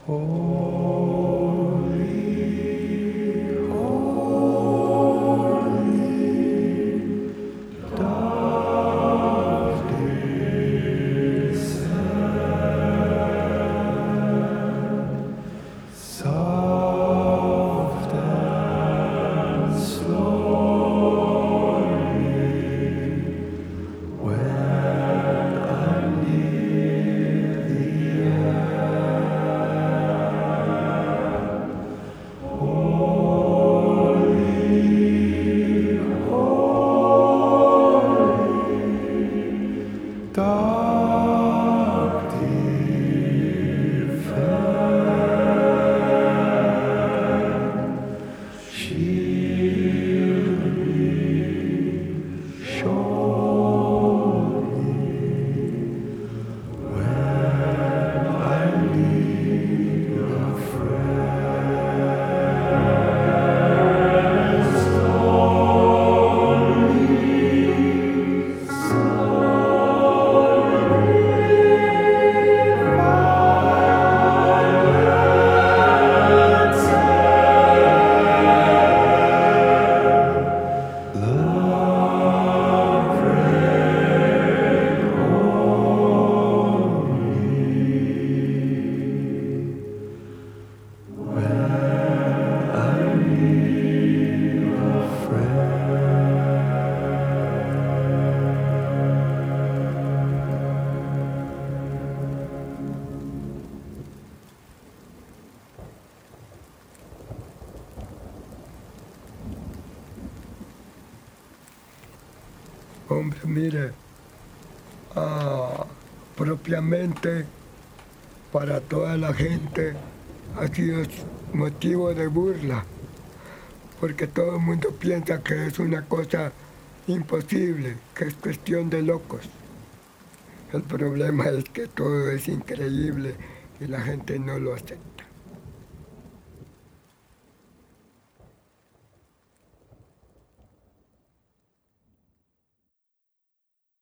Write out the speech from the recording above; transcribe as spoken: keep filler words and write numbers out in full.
Hombre, mire, ah, propiamente para toda la gente ha sido motivo de burla, porque todo el mundo piensa que es una cosa imposible, que es cuestión de locos. El problema es que todo es increíble y la gente no lo acepta.